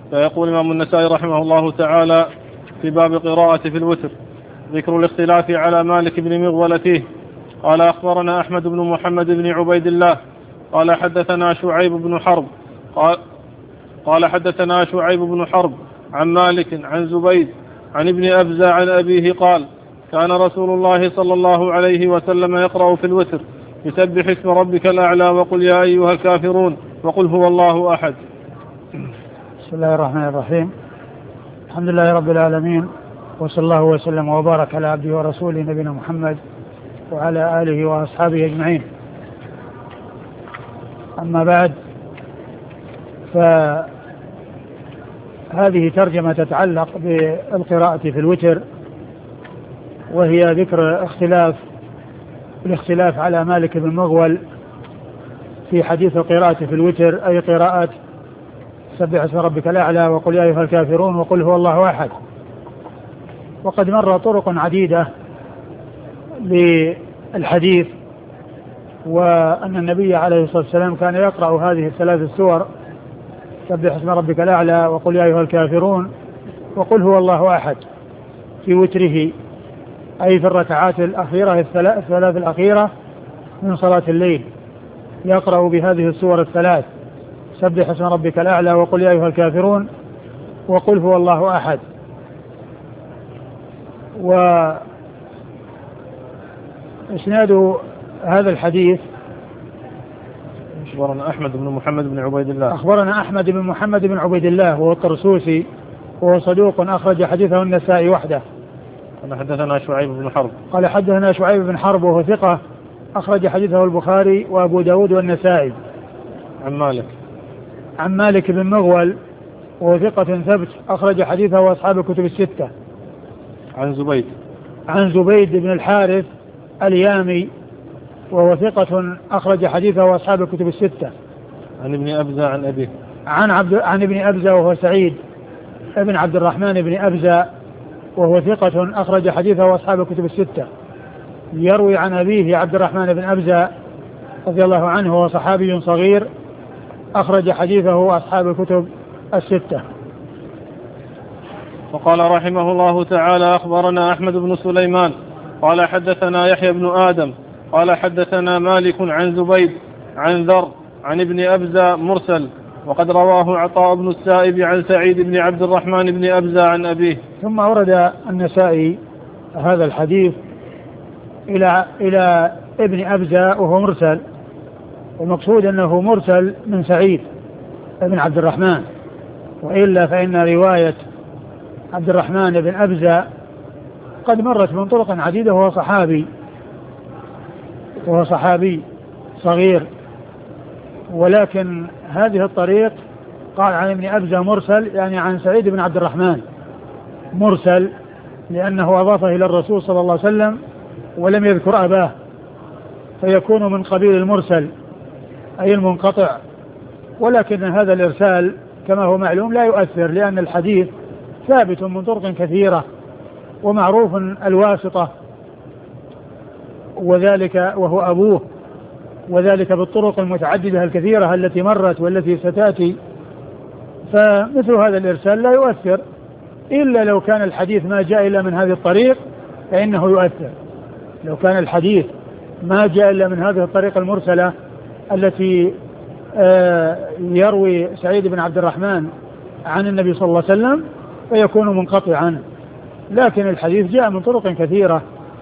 فيقول الإمام النسائي رحمه الله تعالى في باب قراءة في الوتر: ذكر الاختلاف على مالك بن مغول فيه. قال أخبرنا أحمد بن محمد بن عبيد الله قال حدثنا شعيب بن حرب قال حدثنا شعيب بن حرب عن مالك عن زبيد عن ابن أبزة عن أبيه قال: كان رسول الله صلى الله عليه وسلم يقرأ في الوتر: يسبح اسم ربك الأعلى وقل يا أيها الكافرون وقل هو الله أحد. بسم الله الرحمن الرحيم. الحمد لله رب العالمين، وصلى الله وسلم وبارك على عبده ورسوله نبينا محمد وعلى آله وأصحابه أجمعين. أما بعد، فهذه ترجمة تتعلق بالقراءة في الوتر، وهي ذكر الاختلاف على مالك بن مغول في حديث القراءة في الوتر، أي قراءة سبح اسم ربك الأعلى وقل يا أيها الكافرون وقل هو الله أحد. وقد مر طرق عديدة للحديث، وأن النبي عليه الصلاة والسلام كان يقرأ هذه الثلاث السور: سبح اسم ربك الأعلى وقل يا أيها الكافرون وقل هو الله أحد في وتره، أي في الركعات الأخيرة الثلاث الأخيرة من صلاة الليل، يقرأ بهذه السور الثلاث: سبح اسم ربك الأعلى وقل يا أيها الكافرون وقل هو الله أحد. وإسناد هذا الحديث: أخبرنا أحمد بن محمد بن عبيد الله. أخبرنا أحمد بن محمد بن عبيد الله وهو الطرسوسي، وهو صدوق أخرج حديثه النسائي وحده. قال حدثنا شعيب بن حرب. قال حدثنا شعيب بن حرب وهو ثقة أخرج حديثه البخاري وأبو داود والنسائي. عن مالك بن مغول وهو ثقة ثبت أخرج حديثه وأصحاب الكتب الستة. عن زبيد بن الحارث اليامي وهو ثقة أخرج حديثه وأصحاب الكتب الستة. عن ابن أبزة عن أبيه. عن ابن أبزة وهو سعيد ابن عبد الرحمن بن أبزة وهو ثقة أخرج حديثه وأصحاب الكتب الستة. يروي عن أبيه عبد الرحمن بن أبزة رضي الله عنه، وهو صحابي صغير أخرج حديثه أصحاب الكتب الستة. وقال رحمه الله تعالى: أخبرنا أحمد بن سليمان قال حدثنا يحيى بن آدم قال حدثنا مالك عن زبيد عن ذر عن ابن أبزة مرسل، وقد رواه عطاء بن السائب عن سعيد بن عبد الرحمن بن أبزة عن أبيه. ثم ورد النسائي هذا الحديث إلى ابن أبزة وهو مرسل، والمقصود أنه مرسل من سعيد بن عبد الرحمن، وإلا فإن رواية عبد الرحمن بن أبزة قد مرت من طرق عديدة، وهو صحابي صغير، ولكن هذه الطريق قال عن ابن أبزة مرسل، يعني عن سعيد بن عبد الرحمن مرسل، لأنه أضافه إلى الرسول صلى الله عليه وسلم ولم يذكر أباه، فيكون من قبيل المرسل أي المنقطع. ولكن هذا الإرسال كما هو معلوم لا يؤثر، لأن الحديث ثابت من طرق كثيرة ومعروف الواسطة، وذلك وهو أبوه، وذلك بالطرق المتعددة الكثيرة التي مرت والتي ستأتي. فمثل هذا الإرسال لا يؤثر، إلا لو كان الحديث ما جاء إلا من هذه الطريق فإنه يؤثر. لو كان الحديث ما جاء إلا من هذه الطريقة المرسلة التي يروي سعيد بن عبد الرحمن عن النبي صلى الله عليه وسلم فيكون منقطعا. لكن الحديث جاء من طرق كثيرة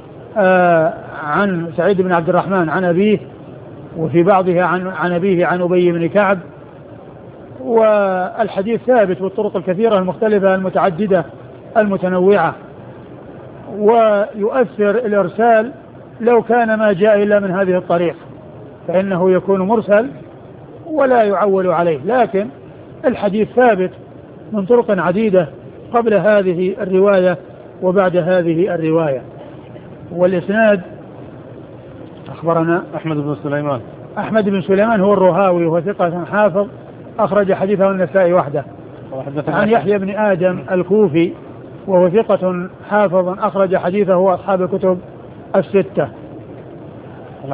عن سعيد بن عبد الرحمن عن أبيه، وفي بعضها عن أبيه عن أبي بن كعب، والحديث ثابت بالطرق الكثيرة المختلفة المتعددة المتنوعة. ويؤثر الإرسال لو كان ما جاء إلا من هذه الطريق فإنه يكون مرسل ولا يعول عليه، لكن الحديث ثابت من طرق عديدة قبل هذه الرواية وبعد هذه الرواية. والإسناد: أخبرنا أحمد بن سليمان هو الرهاوي وهو ثقة حافظ أخرج حديثه النسائي وحده. عن يحيى بن آدم الكوفي وهو ثقة حافظ أخرج حديثه وأصحاب الكتب الستة.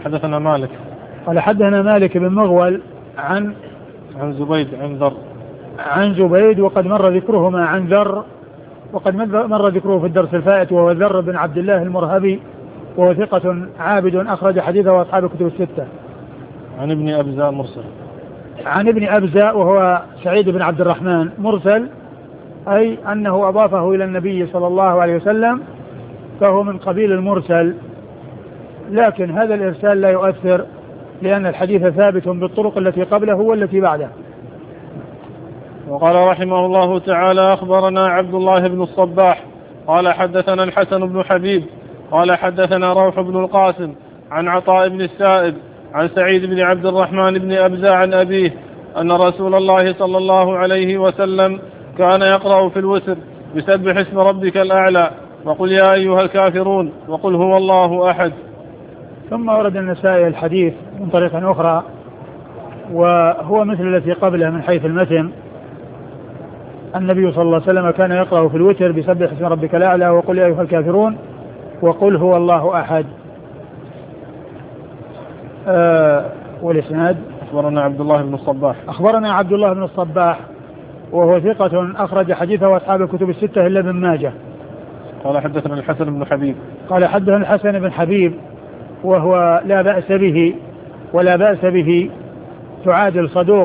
قال حدثنا مالك بن مغول عن زبيد عن ذر عن زبيد وقد مر ذكرهما عن ذر، وقد مر ذكره في الدرس الفائت، وهو ذر بن عبد الله المرهبي، وهو ثقة عابد أخرج حديثه أصحاب الكتب الستة. عن ابن أبزاء مرسل. عن ابن أبزاء وهو سعيد بن عبد الرحمن مرسل، أي أنه أضافه إلى النبي صلى الله عليه وسلم، فهو من قبيل المرسل، لكن هذا الإرسال لا يؤثر لأن الحديث ثابت بالطرق التي قبله والتي بعده. وقال رحمه الله تعالى: أخبرنا عبد الله بن الصباح قال حدثنا الحسن بن حبيب قال حدثنا روح بن القاسم عن عطاء بن السائب عن سعيد بن عبد الرحمن بن أبزاء عن أبيه أن رسول الله صلى الله عليه وسلم كان يقرأ في الوتر بسبح اسم ربك الأعلى وقل يا أيها الكافرون وقل هو الله أحد. ثم ورد النسائي الحديث من طريق أخرى وهو مثل التي قبله من حيث المتن. النبي صلى الله عليه وسلم كان يقرأ في الوتر بسبح اسم ربك الأعلى وقل يا أيها الكافرون وقل هو الله أحد. والإسناد: أخبرنا عبد الله بن الصباح. أخبرنا عبد الله بن الصباح وهو ثقة أخرج حديثه أصحاب الكتب الستة إلا ابن ماجه. قال حدثنا الحسن بن حبيب. قال حدثنا الحسن بن حبيب وهو لا بأس به ولا بأس به، تعادل صدوق،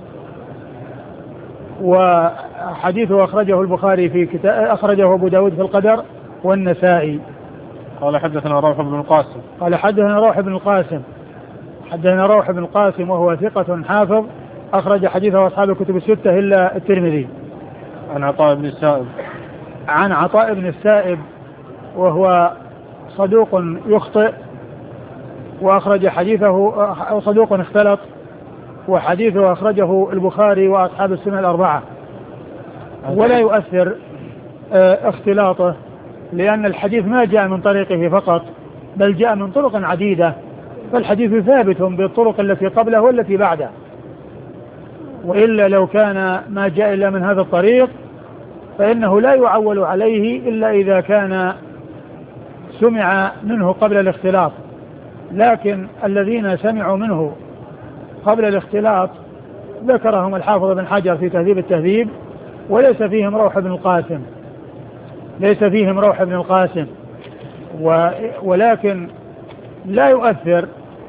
وحديثه أخرجه البخاري في كتاب، أخرجه أبو داود في القدر والنسائي. قال حدثنا روح بن القاسم. قال حدثنا روح بن القاسم. حدثنا روح بن القاسم وهو ثقة حافظ أخرج حديثه أصحاب الكتب الستة إلا الترمذي. عن عطاء بن السائب. عن عطاء بن السائب وهو صدوق يخطئ وأخرج حديثه، صدوق اختلط، وحديثه أخرجه البخاري وأصحاب السنة الأربعة، ولا يؤثر اختلاطه لأن الحديث ما جاء من طريقه فقط بل جاء من طرق عديدة، فالحديث ثابت بالطرق التي قبله والتي بعده، وإلا لو كان ما جاء إلا من هذا الطريق فإنه لا يعول عليه إلا إذا كان سمع منه قبل الاختلاط، لكن الذين سمعوا منه قبل الاختلاط ذكرهم الحافظ بن حجر في تهذيب التهذيب وليس فيهم روح بن القاسم، ليس فيهم روح بن القاسم، ولكن لا يؤثر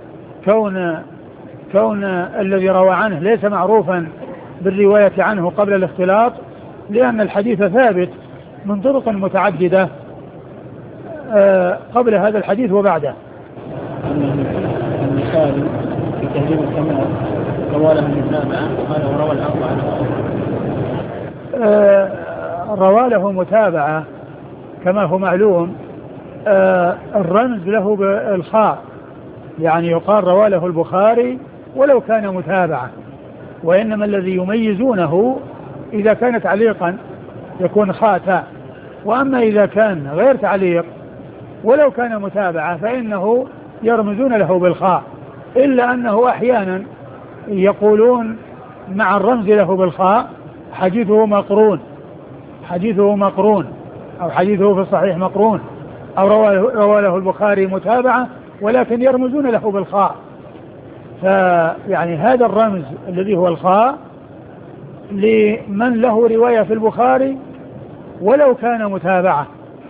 كون الذي روى عنه ليس معروفا بالرواية عنه قبل الاختلاط، لأن الحديث ثابت من طرق متعددة قبل هذا الحديث وبعده. النسائي في تهذيب الكمال رواله متابعة، قال وروى الأربعة. رواله متابعة كما هو معلوم، الرمز له بالخاء، يعني يقال رواله البخاري ولو كان متابعة، وإنما الذي يميزونه إذا كان تعليقا يكون خاء تاء، وأما إذا كان غير تعليق ولو كان متابعة فإنه يرمزون له بالخاء، إلا أنه أحيانا يقولون مع الرمز له بالخاء حديثه مقرون، حديثه مقرون، أو حديثه في الصحيح مقرون، أو روى له البخاري متابعة ولكن يرمزون له بالخاء. فيعني هذا الرمز الذي هو الخاء لمن له رواية في البخاري ولو كان متابعة،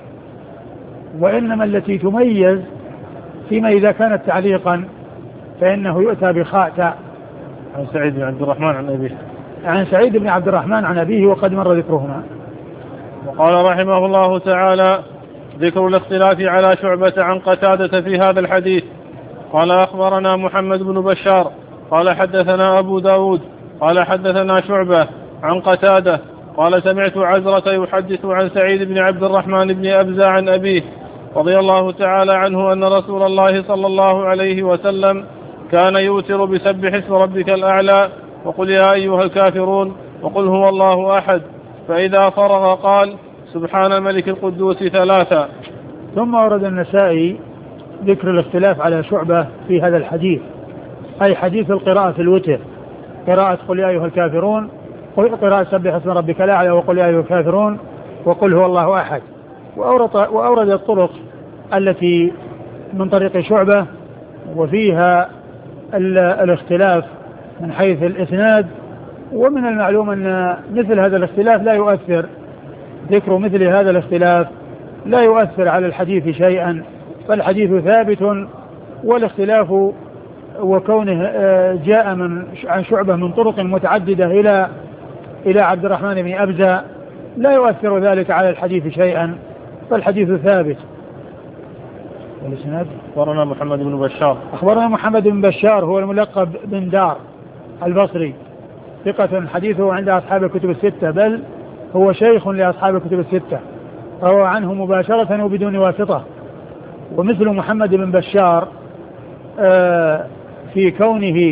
وإنما التي تميز فيما إذا كانت تعليقا فإنه يؤتى بخاء تاء. عن سعيد بن عبد الرحمن عن أبيه. عن سعيد بن عبد الرحمن عن أبيه وقد مر ذكرهما. وقال رحمه الله تعالى: ذكر الاختلاف على شعبة عن قتادة في هذا الحديث. قال أخبرنا محمد بن بشار قال حدثنا أبو داود قال حدثنا شعبة عن قتادة قال سمعت عزرة يحدث عن سعيد بن عبد الرحمن بن أبزاء عن أبيه رضي الله تعالى عنه أن رسول الله صلى الله عليه وسلم كان يوتر بسبح اسم ربك الأعلى وقل يا أيها الكافرون وقل هو الله أحد، فإذا فرغ قال سبحان الملك القدوس ثلاثا. ثم ورد النسائي ذكر الاختلاف على شعبة في هذا الحديث، أي حديث القراءة في الوتر، قراءة قل يا أيها الكافرون، قراءة سبح اسم ربك الأعلى وقل يا أيها الكافرون وقل هو الله أحد، وأورد الطرق التي من طريق شعبة وفيها الاختلاف من حيث الإسناد ومن المعلوم أن مثل هذا الاختلاف لا يؤثر، ذكر مثل هذا الاختلاف لا يؤثر على الحديث شيئا، فالحديث ثابت، والاختلاف وكونه جاء عن شعبة من طرق متعددة إلى عبد الرحمن بن أبزة لا يؤثر ذلك على الحديث شيئا، فالحديث ثابت. أخبرنا محمد بن بشار. أخبرنا محمد بن بشار هو الملقب بن دار البصري، ثقة حديثه عند أصحاب الكتب الستة، بل هو شيخ لأصحاب الكتب الستة، روى عنه مباشرة وبدون واسطة. ومثل محمد بن بشار في كونه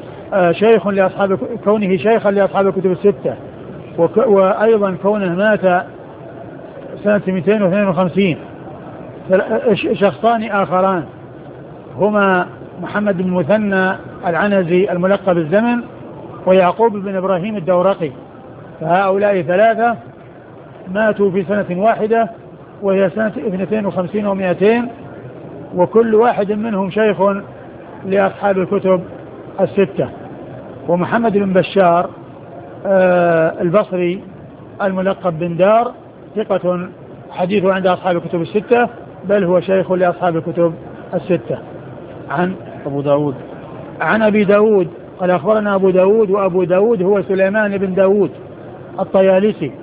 شيخا لأصحاب الكتب الستة، وأيضا كونه مات سنة 252. شخصان آخران هما محمد بن مثنى العنزي الملقب الزمن، ويعقوب بن إبراهيم الدورقي، فهؤلاء ثلاثة ماتوا في سنة واحدة وهي سنة 52 و200، وكل واحد منهم شيخ لأصحاب الكتب الستة. ومحمد بن بشار البصري الملقب بن دار ثقة حديثه عند أصحاب الكتب الستة، بل هو شيخ لأصحاب الكتب الستة. عن أبي داود قال أخبرنا أبو داود، وأبو داود هو سليمان بن داود الطيالسي،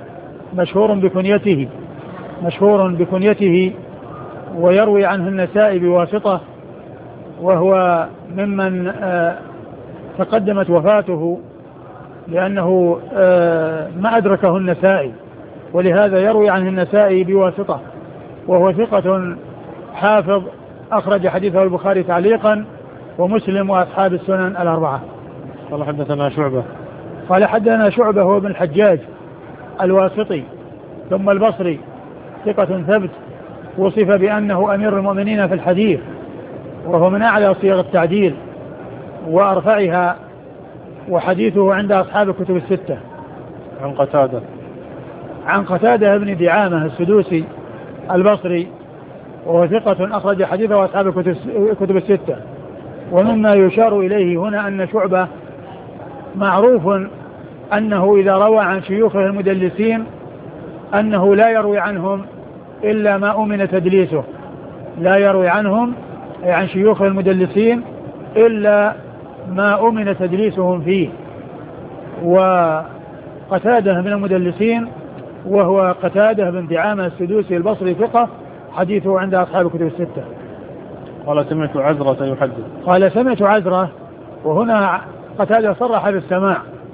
مشهور بكنيته ويروي عنه النسائي بواسطة، وهو ممن تقدمت وفاته لأنه ما أدركه النسائي، ولهذا يروي عنه النسائي بواسطة، وهو ثقة حافظ أخرج حديثه البخاري تعليقا ومسلم وأصحاب السنن الأربعة. قال حدثنا شعبة هو بن الحجاج الواسطي ثم البصري، ثقة ثبت، وصف بأنه أمير المؤمنين في الحديث، وهو من أعلى صيغ التعديل وأرفعها، وحديثه عند أصحاب الكتب الستة. عن قتادة بن دعامة السدوسي البصري، وهو ثقة أخرج حديثه أصحاب الكتب الستة. ومما يشار إليه هنا أن شعبة معروف أنه إذا روى عن شيوخه المدلسين أنه لا يروي عنهم إلا ما أمن تدليسه، لا يروي عنهم أي عن شيوخ المدلسين إلا ما أمن تدليسهم فيه. وقتادة من المدلسين وهو قتادة بن دعامة السدوسي البصري ثقة حديثه عند أصحاب الكتب الستة. قال سمعت عزرة يحدث. قال سمعت عزرة، وهنا قتادة صرح بالسماع،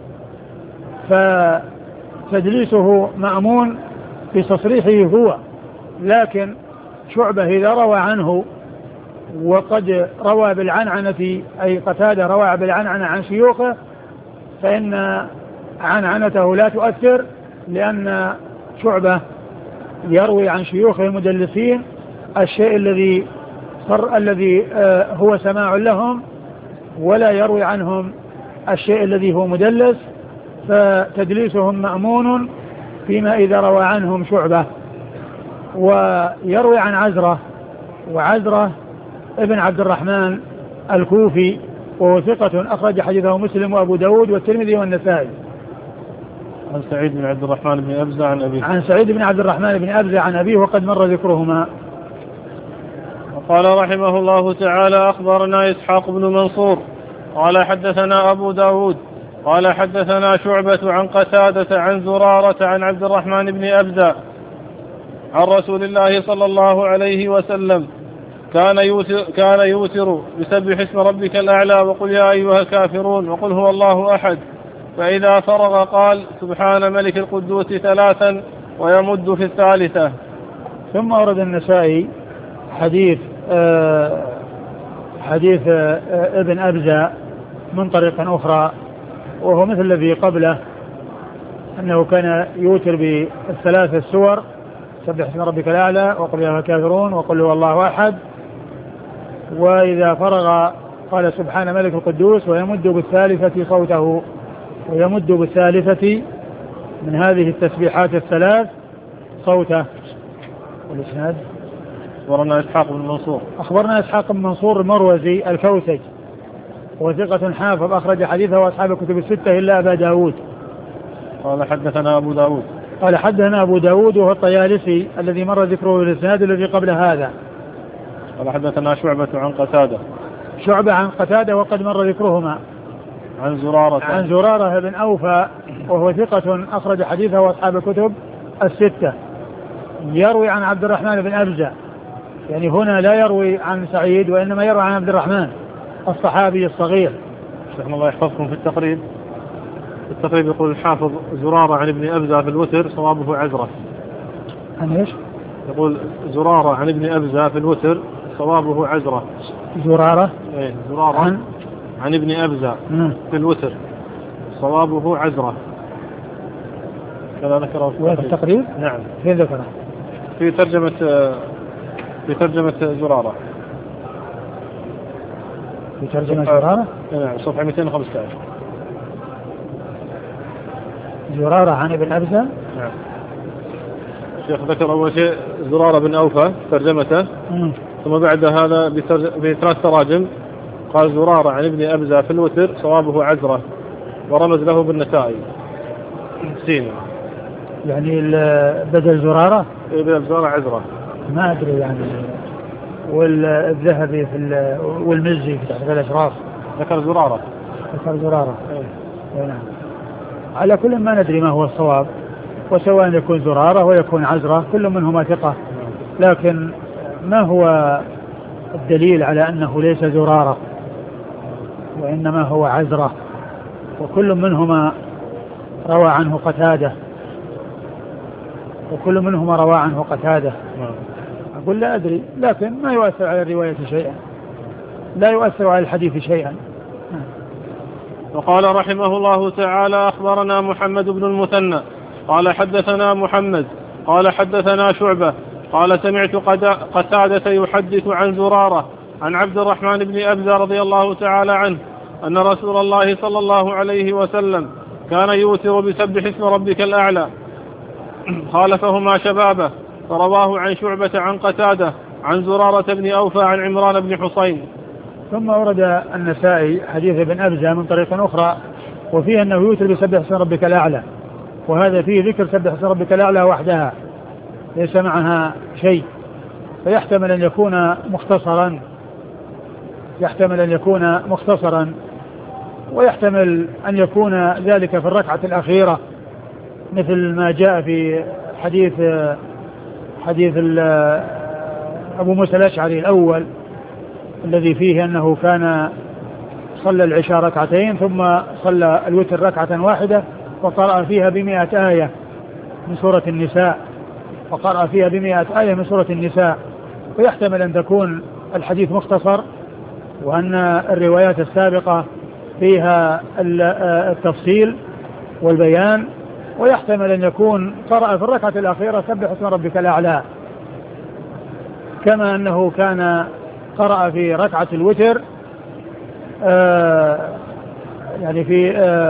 فتدليسه مأمون في تصريحه هو، لكن شعبة إذا روى عنه وقد روى بالعنعنة، أي قتادة روى بالعنعنة عن شيوخه، فإن عنعنته لا تؤثر، لأن شعبة يروي عن شيوخ المدلسين الشيء الذي هو سماع لهم، ولا يروي عنهم الشيء الذي هو مدلس، فتدليسهم مأمون فيما إذا روى عنهم شعبة. ويروي عن عزرة، وعزرة ابن عبد الرحمن الكوفي، وهو ثقة أخرج حديثه مسلم وأبو داود والترمذي والنسائي. عن سعيد بن عبد الرحمن بن أبزة عن أبيه. عن سعيد بن عبد الرحمن بن أبزة عن أبيه، وقد مر ذكرهما. وقال رحمه الله تعالى أخبرنا إسحاق بن منصور قال حدثنا أبو داود قال حدثنا شعبة عن قتادة عن زرارة عن عبد الرحمن بن أبزة عن رسول الله صلى الله عليه وسلم كان يوتر بسبح اسم ربك الأعلى وقل يا أيها الكافرون وقل هو الله أحد، فإذا فرغ قال سبحان ملك القدوس 3 ويمد في 3. ثم ورد النسائي حديث ابن أبزة من طريق أخرى، وهو مثل الذي قبله، أنه كان يوتر ب3 السور، سبح اسم ربك الأعلى وقل يا أيها الكافرون وقل هو الله أحد، وإذا فرغ قال سبحان ملك القدوس ويمد بالثالثة صوته، ويمد بالثالثة من هذه التسبيحات 3 صوته. والإسناد أخبرنا إسحاق بن منصور. أخبرنا إسحاق بن منصور المروزي الكوسج وثقة حافظ أخرج حديثه وأصحاب الكتب الستة إلا أبا داود. قال حدثنا أبو داود. قال حدثنا أبو داود وهو الطيالسي الذي مر ذكره في الإسناد الذي قبل هذا. قال حدثنا شعبة عن قتادة. شعبة عن قتادة وقد مر ذكرهما. عن زرارة بن أوفى وهو ثقة أخرج حديثه وأصحاب الكتب الستة. يروي عن عبد الرحمن بن أبزة، يعني هنا لا يروي عن سعيد وإنما يروي عن عبد الرحمن الصحابي الصغير. شيخنا الله يحفظكم في التقريب يقول الحافظ زرارة عن ابن أبزة في الوتر صوابه عزرة. عن ايش؟ يقول زرارة عن ابن أبزة في الوتر صوابه عزرة. زرارة عن ابن أبزة في الوتر صوابه عزرة. كذا ذكره في التقريب. نعم. في ذكره في ترجمة زرارة. في ترجمة زرارة. نعم صفحة 215. زرارة عن ابن أبزة. نعم. الشيخ ذكر أول شيء زرارة بن أوفى ترجمته. ثم بعد هذا بثلاث تراجم قال زرارة عن ابن أبزة في الوتر صوابه عزرة ورمز له بالنسائي سين. يعني بدل زرارة. بدل زرارة عزرة. ما أدري يعني. والذهبي والمزي في تحت الأشراف ذكر زرارة. نعم. على كل ما ندري ما هو الصواب، وسواء يكون زرارة ويكون عزرة كل منهما ثقة، لكن ما هو الدليل على أنه ليس زرارة وإنما هو عزرة، وكل منهما روى عنه قتادة. أقول لا أدري، لكن ما يؤثر على الرواية شيئا، لا يؤثر على الحديث شيئا. وقال رحمه الله تعالى أخبرنا محمد بن المثنى قال حدثنا محمد قال حدثنا شعبة قال سمعت قتادة يحدث عن زرارة عن عبد الرحمن بن أبزة رضي الله تعالى عنه أن رسول الله صلى الله عليه وسلم كان يوتر بسبح اسم ربك الأعلى خالفهما شبابه، فرواه عن شعبة عن قتادة عن زرارة بن أوفى عن عمران بن حصين. ثم ورد النسائي حديث ابن أبزة من طريق أخرى وفيه أنه يوتر بسبح اسم ربك الأعلى، وهذا فيه ذكر سبح اسم ربك الأعلى وحدها ليس معها شيء، فيحتمل أن يكون مختصرا ويحتمل أن يكون ذلك في الركعة الأخيرة مثل ما جاء في حديث أبو موسى الأشعري الأول الذي فيه أنه كان صلى العشاء ركعتين ثم صلى الوتر ركعة واحدة وقرأ فيها ب100 آية من سورة النساء، ويحتمل أن تكون الحديث مختصر وأن الروايات السابقة فيها التفصيل والبيان، ويحتمل أن يكون قرأ في الركعة الأخيرة سبح اسم ربك الأعلى، كما أنه كان قرأ في ركعة الوتر يعني في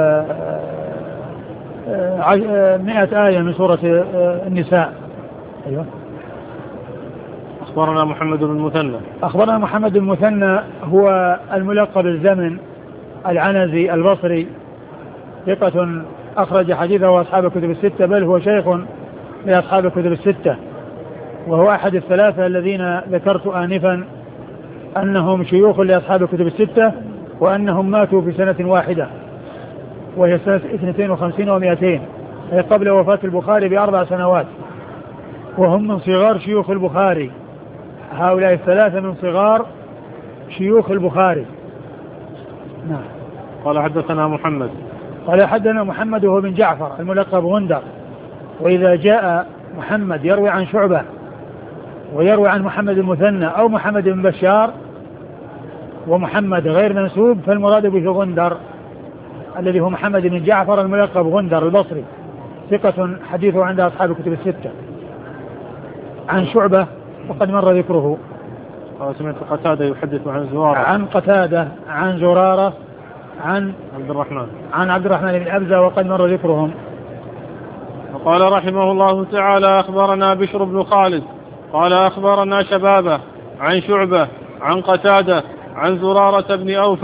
100 آية من سورة النساء. أيوة. أخبرنا محمد بن المثنى هو الملقب الزمن العنزي البصري، ثقة أخرج حديثه وأصحاب الكتب الستة، بل هو شيخ لأصحاب الكتب الستة، وهو أحد الثلاثة الذين ذكرت آنفا أنهم شيوخ لأصحاب الكتب الستة وأنهم ماتوا في سنة واحدة وهي سنة 52 و200، أي قبل وفاة البخاري ب4 سنوات، وهم من صغار شيوخ البخاري. هؤلاء الثلاثة من صغار شيوخ البخاري. نعم. قال حدثنا محمد وهو بن جعفر الملقب غندر، وإذا جاء محمد يروي عن شعبة ويروي عن محمد المثنى أو محمد بن بشار ومحمد غير منسوب فالمراد به غندر الذي هو محمد بن جعفر الملقب غندر البصري، ثقة حديثه عند أصحاب الكتب الستة. عن شعبة وقد مر ذكره. سمعت قتادة يحدث عن زرارة عن قتادة عن زرارة عن عبد الرحمن بن أبزة وقد مر ذكرهم. وقال رحمه الله تعالى أخبرنا بشر بن خالد قال أخبرنا شبابة عن شعبة عن قتادة عن زرارة بن أوفى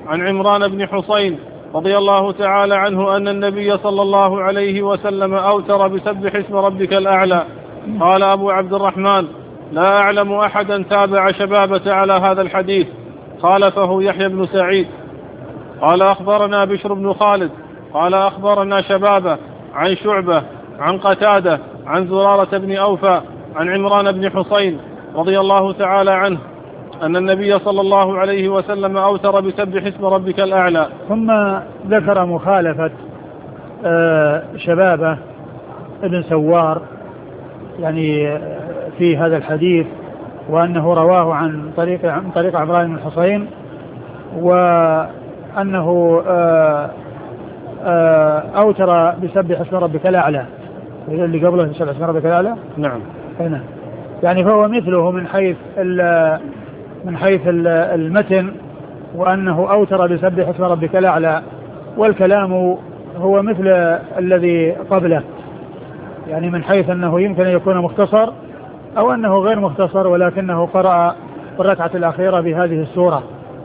عن عمران بن حصين رضي الله تعالى عنه أن النبي صلى الله عليه وسلم أوتر بسبح اسم ربك الأعلى. قال أبو عبد الرحمن: لا أعلم أحدا تابع شبابة على هذا الحديث، خالفه يحيى بن سعيد. قال أخبرنا بشر بن خالد قال أخبرنا شبابة عن شعبة عن قتادة عن زرارة بن أوفى عن عمران بن حصين رضي الله تعالى عنه أن النبي صلى الله عليه وسلم أوتر بسبح اسم ربك الأعلى. ثم ذكر مخالفة شبابة ابن سوار يعني في هذا الحديث، وأنه رواه عن طريق عمران بن حصين، وأنه أوتر بسبح اسم ربك الأعلى. اللي قبله بسبح اسم ربك الأعلى نعم. يعني فهو مثله من حيث المتن، وأنه أوتر بسبح اسم ربك الأعلى، والكلام هو مثل الذي قبله، يعني من حيث أنه يمكن أن يكون مختصر أو أنه غير مختصر، ولكنه قرأ الركعة الأخيرة بهذه السورة.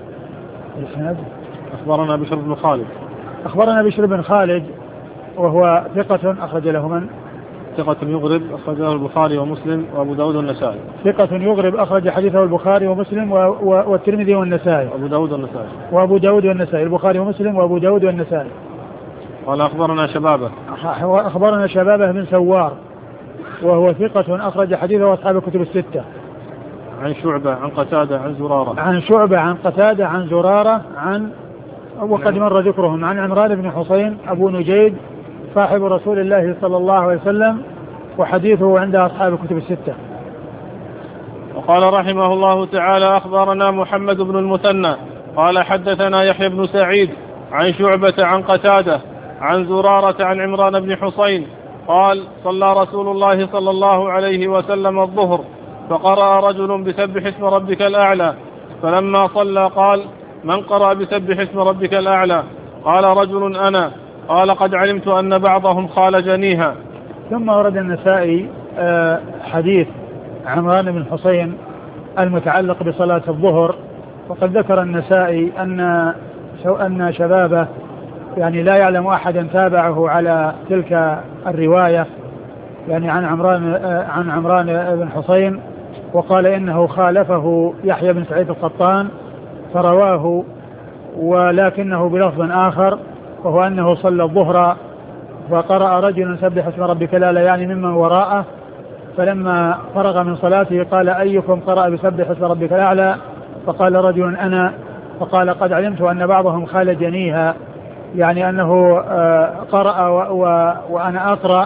أخبرنا بشر بن خالد. أخبرنا بشر بن خالد وهو ثقة أخرج له من؟ ثقة يغرب أخرج له البخاري ومسلم وأبو داود والنسائي. ثقة يغرب أخرج حديثه البخاري ومسلم والترمذي والنسائي. وأبو داود والنسائي. البخاري ومسلم وأبو داود والنسائي. قال أخبرنا شبابة. أخبرنا شبابة بن سوار وهو ثقة أخرج حديثه أصحاب الكتب الستة. عن شعبة عن قتادة عن زرارة. عن شعبة عن قتادة عن زرارة عن وقد مر ذكرهم. عن عمران بن حصين أبو نجيد صاحب رسول الله صلى الله عليه وسلم، وحديثه عند أصحاب الكتب الستة. وقال رحمه الله تعالى: أخبرنا محمد بن المثنى قال حدثنا يحيى بن سعيد عن شعبة عن قتادة عن زرارة عن عمران بن حصين قال: صلى رسول الله صلى الله عليه وسلم الظهر فقرأ رجل بسبح اسم ربك الأعلى، فلما صلى قال: من قرأ بسبح اسم ربك الأعلى؟ قال رجل: أنا. قال: قد علمت أن بعضهم خالجنيها. ثم ورد النسائي حديث عمران بن حصين المتعلق بصلاة الظهر، وقد ذكر النسائي أن شبابه يعني لا يعلم أحدا تابعه على تلك الرواية، يعني عن عمران بن حصين، وقال إنه خالفه يحيى بن سعيد القطان فرواه ولكنه بلفظ آخر، وهو أنه صلى الظهر فقرأ رجل سبح اسم ربك الأعلى يعني ممن وراءه، فلما فرغ من صلاته قال: أيكم قرأ بسبح اسم ربك الأعلى؟ فقال رجل: أنا. فقال: قد علمت أن بعضهم خالجنيها، يعني أنه قرأ وأنا أقرأ.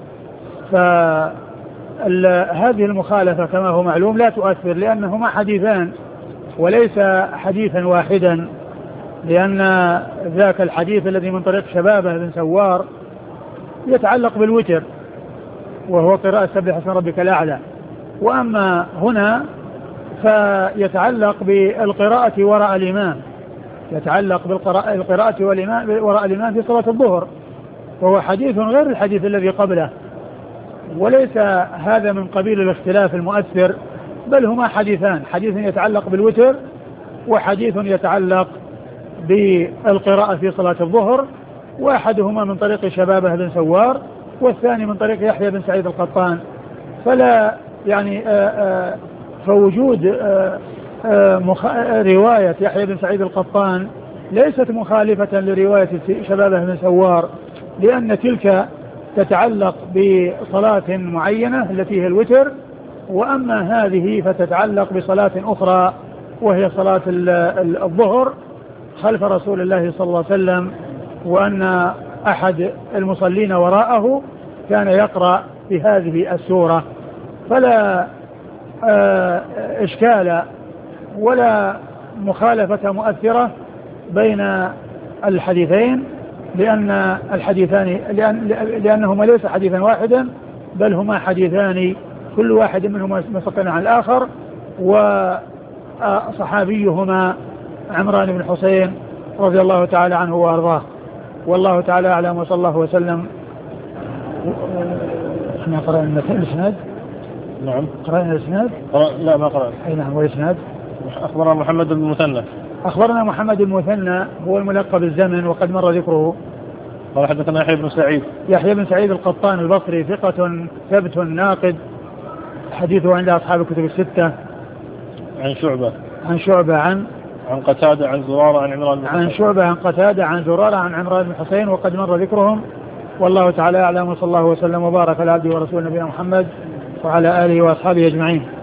فهذه المخالفة كما هو معلوم لا تؤثر، لأنهما حديثان وليس حديثا واحدا، لأن ذاك الحديث الذي من طريق شبابه بن سوار يتعلق بالوتر وهو قراءة سبح اسم ربك الأعلى، وأما هنا فيتعلق بالقراءة وراء الإمام، يتعلق بالقراءة وراء الإمام في صلاة الظهر، وهو حديث غير الحديث الذي قبله، وليس هذا من قبيل الاختلاف المؤثر، بل هما حديثان: حديث يتعلق بالوتر وحديث يتعلق بالقراءة في صلاة الظهر، واحدهما من طريق شبابه بن سوار والثاني من طريق يحيى بن سعيد القطان. فلا يعني فوجود رواية يحيى بن سعيد القطان ليست مخالفة لرواية شبابه بن سوار، لأن تلك تتعلق بصلاة معينة التي هي الوتر، وأما هذه فتتعلق بصلاة أخرى وهي صلاة الظهر خلف رسول الله صلى الله عليه وسلم، وأن أحد المصلين وراءه كان يقرأ بهذه السورة. فلا إشكال ولا مخالفة مؤثرة بين الحديثين، لأن الحديثان لأنهما ليس حديثا واحدا، بل هما حديثان كل واحد منهما مستقل عن الآخر، وصحابيهما عمران بن حصين رضي الله تعالى عنه وأرضاه. والله تعالى أعلم، وصلى الله وسلم. احنا قرأنا الإسناد. نعم قرأنا الإسناد. لا ما قرأنا. أي نعم. والإسناد أخبرنا محمد بن المثنى أخبرنا محمد المثنى هو الملقب بالزمن وقد مر ذكره. قال حدثنا يحيى بن سعيد. يحيى بن سعيد القطان البصري ثقة ثبت ناقد، حديثه عند أصحاب الكتب الستة. عن شعبة عن قتادة عن زرارة عن عمران بن حسين. عن شعبة عن قتادة عن زرارة عن عمران بن حسين وقد مر ذكرهم. والله تعالى أعلم، وصلى الله وسلم وبارك على عبده ورسوله نبينا محمد وعلى آله وأصحابه أجمعين.